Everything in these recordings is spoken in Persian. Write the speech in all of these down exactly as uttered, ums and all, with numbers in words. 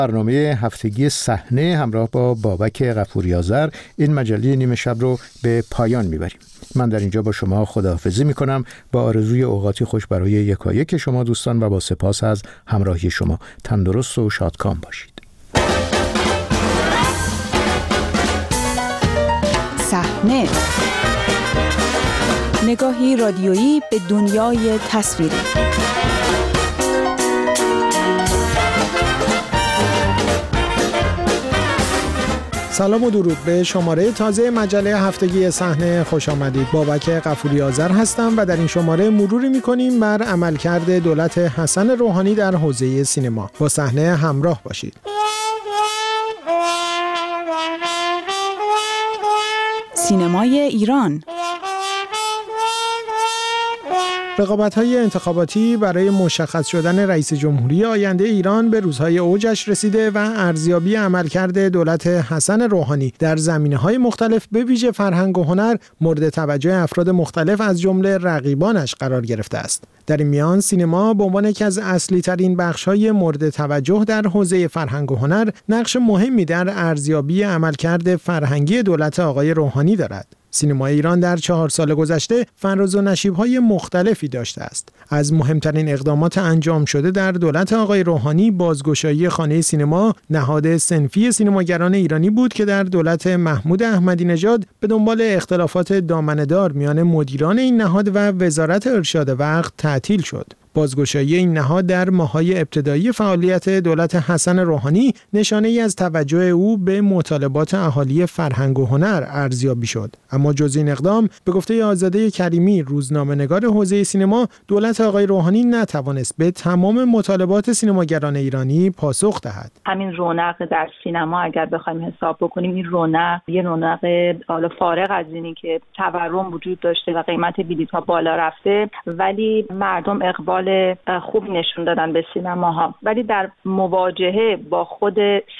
برنامه هفتگی صحنه همراه با بابک غفوری‌آذر این مجله نیمه شب رو به پایان میبریم. من در اینجا با شما خداحافظی میکنم با آرزوی اوقاتی خوش برای یکایک شما دوستان و با سپاس از همراهی شما. تندرست و شادکام باشید. صحنه، نگاهی رادیویی به دنیای تصویری. سلام و درود به شماره تازه مجله هفتگی صحنه خوش آمدید. بابک غفوری‌آذر هستم و در این شماره مروری می‌کنیم بر عملکرد دولت حسن روحانی در حوزه سینما. با صحنه همراه باشید. سینمای ایران. رقابت‌های انتخاباتی برای مشخص شدن رئیس جمهوری آینده ایران به روزهای اوجش رسیده و ارزیابی عملکرد دولت حسن روحانی در زمینه‌های مختلف به ویژه فرهنگ و هنر مورد توجه افراد مختلف از جمله رقیبانش قرار گرفته است. در این میان سینما به عنوان یکی از اصلی‌ترین بخش‌های مورد توجه در حوزه فرهنگ و هنر نقش مهمی در ارزیابی عملکرد فرهنگی دولت آقای روحانی دارد. سینمای ایران در چهار سال گذشته فراز و نشیب‌های مختلفی داشته است. از مهمترین اقدامات انجام شده در دولت آقای روحانی بازگشایی خانه سینما، نهاد صنفی سینماگران ایرانی بود که در دولت محمود احمدی نژاد به دنبال اختلافات دامنه‌دار میان مدیران این نهاد و وزارت ارشاد وقت تعطیل شد. بازگشایی این نهاد در ماه‌های ابتدایی فعالیت دولت حسن روحانی نشانه‌ای از توجه او به مطالبات اهالی فرهنگ و هنر ارزیابی شد. اما جز این اقدام به گفته آزاده کریمی، روزنامه‌نگار حوزه سینما، دولت آقای روحانی نتوانست به تمام مطالبات سینماگران ایرانی پاسخ دهد. همین رونق در سینما اگر بخوایم حساب بکنیم، این رونق یه رونق حالا فارغ از اینی که تورم وجود داشته و قیمت بلیط‌ها بالا رفته، ولی مردم اقبال خوب نشون دادن به سینماها، ولی در مواجهه با خود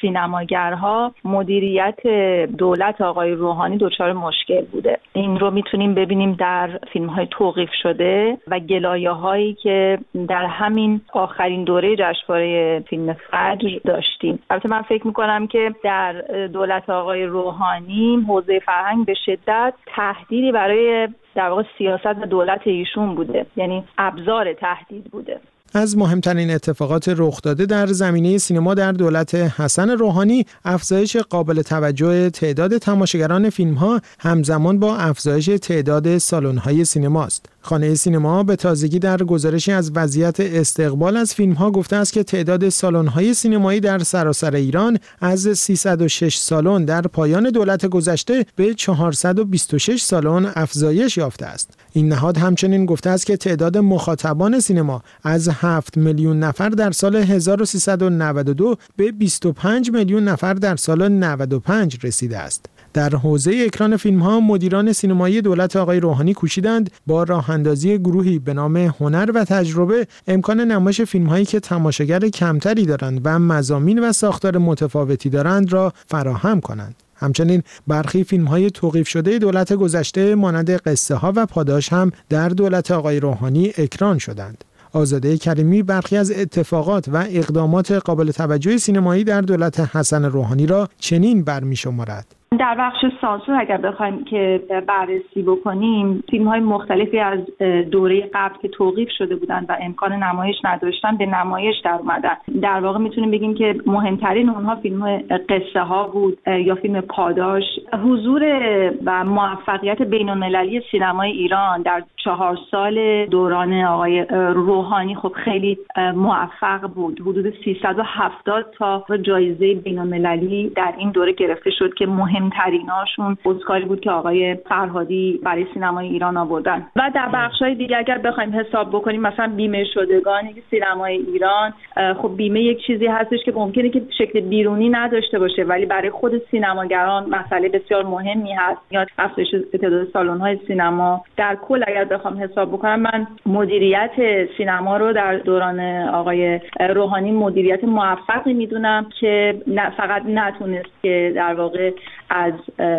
سینماگرها مدیریت دولت آقای روحانی دچار مشکل بوده. این رو میتونیم ببینیم در فیلم‌های توقیف شده و گلایه‌هایی که در همین آخرین دوره جشنواره فیلم فجر داشتیم. البته من فکر میکنم که در دولت آقای روحانی حوزه فرهنگ به شدت تهدیدی برای در واقع سیاست و دولت ایشون بوده، یعنی ابزار تهدید بوده. از مهمترین اتفاقات رخ داده در زمینه سینما در دولت حسن روحانی افزایش قابل توجه تعداد تماشاگران فیلم‌ها همزمان با افزایش تعداد سالن‌های سینما است. خانه سینما به تازگی در گزارشی از وضعیت استقبال از فیلم‌ها گفته است که تعداد سالن‌های سینمایی در سراسر ایران از سیصد و شش سالن در پایان دولت گذشته به چهارصد و بیست و شش سالن افزایش یافته است. این نهاد همچنین گفته است که تعداد مخاطبان سینما از هفت میلیون نفر در سال هزار و سیصد و نود و دو به بیست و پنج میلیون نفر در سال نود و پنج رسیده است. در حوزه اکران فیلم‌ها مدیران سینمایی دولت آقای روحانی کوشیدند با راه اندازی گروهی به نام هنر و تجربه امکان نمایش فیلم‌هایی که تماشاگر کمتری دارند و مضامین و ساختار متفاوتی دارند را فراهم کنند. همچنین برخی فیلم‌های توقیف شده دولت گذشته مانند قصه ها و پاداش هم در دولت آقای روحانی اکران شدند. آزاده کریمی برخی از اتفاقات و اقدامات قابل توجه سینمایی در دولت حسن روحانی را چنین برمی‌شمارد: در بخش سانسور اگر بخوایم که بررسی بکنیم، فیلم‌های مختلفی از دوره قبل که توقیف شده بودند و امکان نمایش نداشتن به نمایش در اومدن. در واقع میتونیم بگیم که مهمترین اونها فیلم قصه ها بود یا فیلم پاداش. حضور و موفقیت بین‌المللی سینمای ایران در چهار سال دوران آقای روحانی خب خیلی موفق بود. حدود سیصد و هفتاد تا جایزه بین‌المللی در این دوره گرفته شد که مهم مهمتریناشون اسکاری بود که آقای فرهادی برای سینمای ایران آوردن. و در بخش‌های دیگه اگر بخوایم حساب بکنیم، مثلا بیمه شدگانی که سینمای ایران، خب بیمه یک چیزی هستش که ممکنه که شکل بیرونی نداشته باشه ولی برای خود سینماگران مسئله بسیار مهمی هست. یا افزایش تعداد سالن‌های سینما. در کل اگر بخوام حساب بکنم، من مدیریت سینما رو در دوران آقای روحانی مدیریت موفقی میدونم که نه فقط نتونست که در واقع از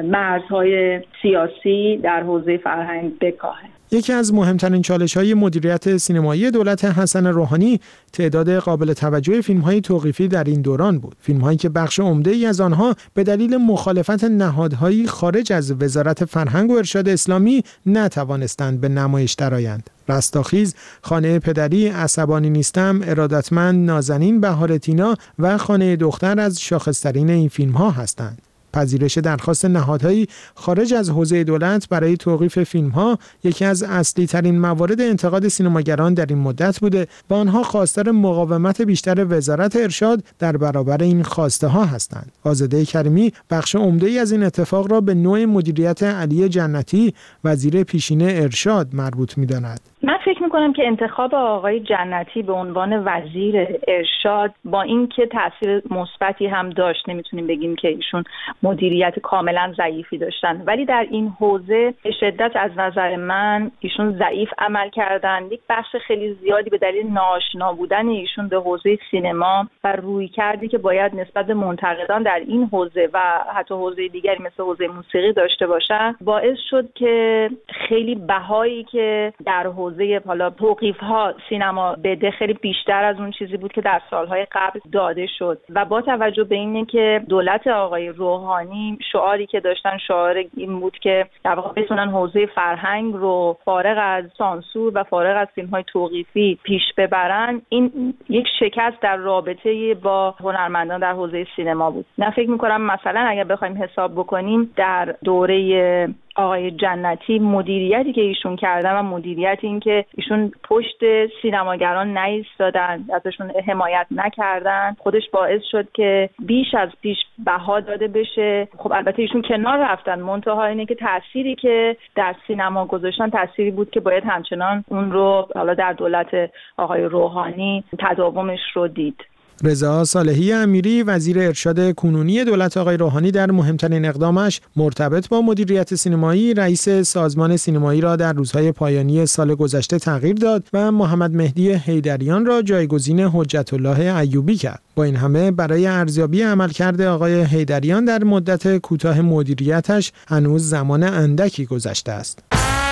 مرزهای سیاسی در حوزه فرهنگ بکاهه. یکی از مهمترین چالش‌های مدیریت سینمایی دولت حسن روحانی تعداد قابل توجه فیلم‌های توقیفی در این دوران بود. فیلم‌هایی که بخش عمده‌ای از آنها به دلیل مخالفت نهادهایی خارج از وزارت فرهنگ و ارشاد اسلامی نتوانستند به نمایش درآیند. رستاخیز، خانه پدری، عصبانی نیستم، ارادتمند، نازنین، بهار تینا و خانه دختر از شاخص‌ترین این فیلم‌ها هستند. پذیرش درخواست نهادهایی خارج از حوزه دولت برای توقیف فیلم‌ها یکی از اصلی ترین موارد انتقاد سینماگران در این مدت بوده و آنها خواستار مقاومت بیشتر وزارت ارشاد در برابر این خواسته ها هستند. آزاده کریمی بخش عمده‌ای از این اتفاق را به نوع مدیریت علی جنتی وزیر پیشین ارشاد مربوط می‌داند. من فکر میکنم که انتخاب آقای جنتی به عنوان وزیر ارشاد با اینکه تاثیر مثبتی هم داشت، نمیتونیم بگیم که ایشون مدیریت کاملا ضعیفی داشتن، ولی در این حوزه به شدت از نظر من ایشون ضعیف عمل کردن. یک بخش خیلی زیادی به دلیل ناآشنا بودن ایشون به حوزه سینما و رویکردی که باید نسبت به منتقدان در این حوزه و حتی حوزه دیگری مثل حوزه موسیقی داشته باشن باعث شد که خیلی بهایی که در حوزه حالا توقیف ها سینما بده خیلی بیشتر از اون چیزی بود که در سالهای قبل داده شد و با توجه به اینه که دولت آقای روحانی شعاری که داشتن شعار این بود که در واقع بتونن حوزه فرهنگ رو فارغ از سانسور و فارغ از فیلم های توقیفی پیش ببرن، این یک شکست در رابطه با هنرمندان در حوزه سینما بود. نه فکر می‌کنم مثلا اگر بخوایم حساب بکنیم در دوره آقای جنتی مدیریتی که ایشون کردن و مدیریت این که ایشون پشت سینماگران نایستادن، ازشون حمایت نکردن، خودش باعث شد که بیش از پیش بها داده بشه. خب البته ایشون کنار رفتن، منتها اینه که تأثیری که در سینما گذاشتن تأثیری بود که باید همچنان اون رو حالا در دولت آقای روحانی تداومش رو دید. رضا صالحی امیری وزیر ارشاد کنونی دولت آقای روحانی در مهمترین اقدامش مرتبط با مدیریت سینمایی رئیس سازمان سینمایی را در روزهای پایانی سال گذشته تغییر داد و محمد مهدی حیدریان را جایگزین حجت الله ایوبی کرد. با این همه برای ارزیابی عملکرد آقای حیدریان در مدت کوتاه مدیریتش هنوز زمان اندکی گذشته است.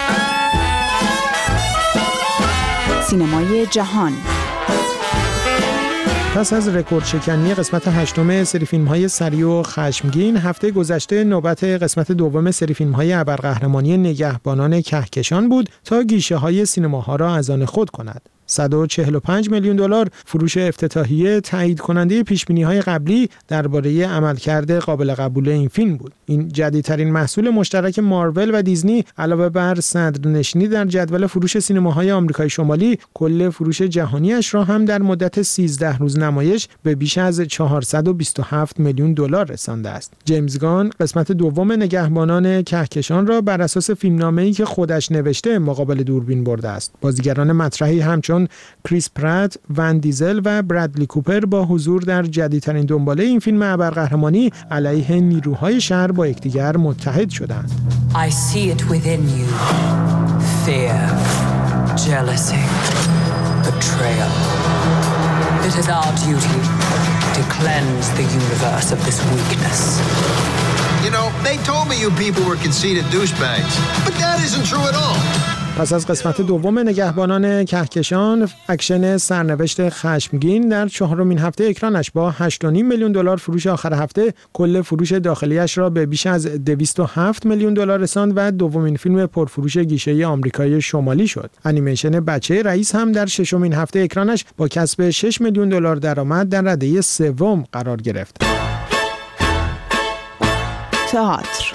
سینمای جهان. پس از رکورد شکنی قسمت هشتم سری فیلم‌های سریع و خشمگین، هفته گذشته نوبت قسمت دوم سری فیلم‌های ابرقهرمانی نگهبانان کهکشان بود تا گیشه‌های سینماها را از آن خود کند. صد و چهل و پنج میلیون دلار فروش افتتاحیه تایید کننده پیش‌بینی‌های قبلی درباره عملکرد قابل قبول این فیلم بود. این جدیدترین محصول مشترک مارول و دیزنی علاوه بر صدرنشینی در جدول فروش سینماهای آمریکای شمالی، کل فروش جهانیش را هم در مدت سیزده روز نمایش به بیش از چهارصد و بیست و هفت میلیون دلار رسانده است. جیمز گان قسمت دوم نگهبانان کهکشان را بر اساس فیلمنامه‌ای که خودش نوشته مقابل دوربین برده است. بازیگران مطرحی همچون کریس پرات، ون دیزل و برادلی کوپر با حضور در جدیدترین دنباله این فیلم ابرقهرمانی علیه نیروهای شر با یکدیگر متحد شدند. I see it within you. Fear, jealousy, betrayal. It is our duty to cleanse the universe of this weakness. You know, they told me you people were conceited douchebags, but that isn't true at all. پس از قسمت دوم نگهبانان کهکشان، اکشن سرنوشت خشمگین در چهارمین هفته اکرانش با هشت و نیم میلیون دلار فروش آخر هفته کل فروش داخلیش را به بیش از دویست و هفت میلیون دلار رساند و دومین فیلم پرفروش گیشه‌ای آمریکای شمالی شد. انیمیشن بچه رئیس هم در ششمین هفته اکرانش با کسب شش میلیون دلار درآمد در رده سوم قرار گرفت. تئاتر.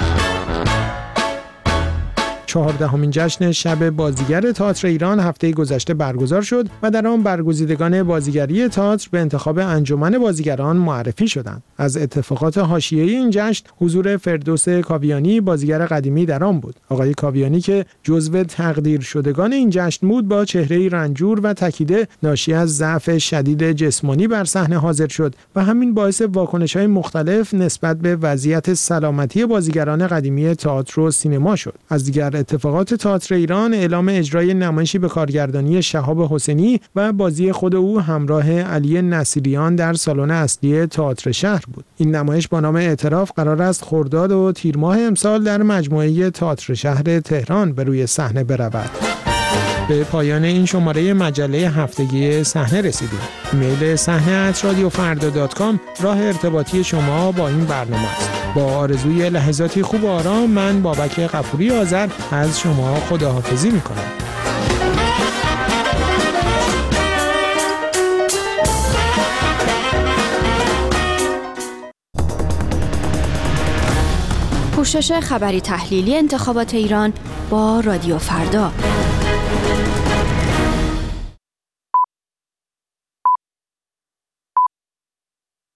چهاردهمین جشن شب بازیگر تئاتر ایران هفته گذشته برگزار شد و در آن برگزیدگان بازیگری تئاتر به انتخاب انجمن بازیگران معرفی شدند. از اتفاقات حاشیه‌ای این جشن حضور فردوس کاویانی بازیگر قدیمی در آن بود. آقای کاویانی که جزو تقدیر شدگان این جشن بود با چهره‌ای رنجور و تکیده ناشی از ضعف شدید جسمانی بر صحنه حاضر شد و همین باعث واکنش‌های مختلف نسبت به وضعیت سلامتی بازیگران قدیمی تئاتر و سینما شد. از دیگر اتفاقات تئاتر ایران اعلام اجرای نمایشی به کارگردانی شهاب حسینی و بازی خود او همراه علی نصیریان در سالن اصلی تئاتر شهر بود. این نمایش با نام اعتراف قرار است خرداد و تیر ماه امسال در مجموعه تئاتر شهر تهران به روی صحنه برود. به پایان این شماره مجله هفتگی صحنه رسیدیم. ایمیل صحنه ات رادیو فردا دات کام راه ارتباطی شما با این برنامه است. با آرزوی لحظاتی خوب و آرام، من بابک غفوری آذر از شما خداحافظی می‌کنم. پوشش خبری تحلیلی انتخابات ایران با رادیو فردا.